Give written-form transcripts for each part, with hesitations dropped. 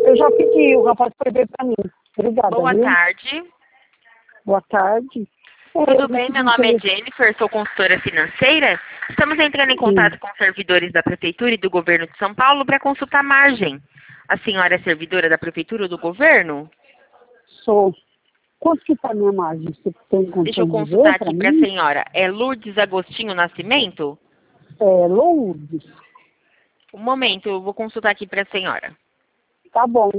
Eu já pedi, o rapaz foi ver para mim. Obrigada. Boa viu? tarde. Boa tarde. Tudo bem? Meu nome é Jennifer, sou consultora financeira. Estamos entrando em contato com servidores da Prefeitura e do Governo de São Paulo para consultar margem. A senhora é servidora da Prefeitura ou do Governo? Sou. Quanto que está a minha margem? Você tem condição Deixa eu de consultar dizer para aqui para a mim? senhora. É Lourdes Agostinho Nascimento? É, Lourdes. Um momento, eu vou consultar aqui para a senhora. Tá bom.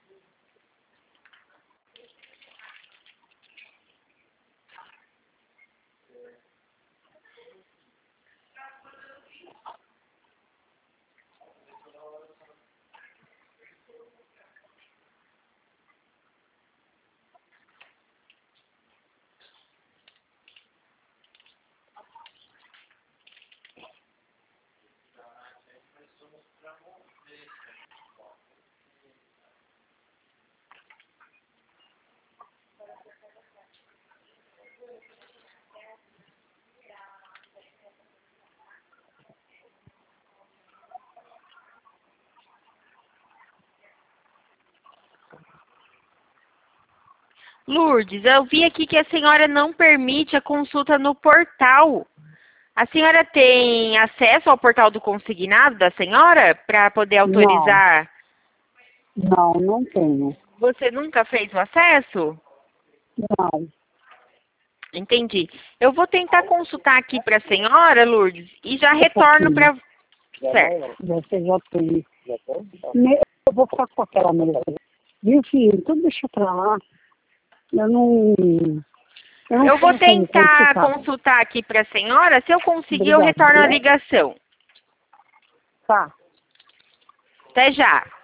Lourdes, eu vi aqui que a senhora não permite a consulta no portal. A senhora tem acesso ao portal do consignado da senhora para poder autorizar? Não tenho. Você nunca fez o acesso? Não. Entendi. Eu vou tentar consultar aqui para a senhora, Lourdes, e já retorno pouquinho. para... Certo. Você já tem. Eu vou ficar com aquela mesa. Viu, filho? Então deixa pra lá. Eu não Eu vou sei como tentar consultar. consultar aqui para a senhora. Se eu conseguir, eu Obrigada. retorno a ligação. Tá. Até já.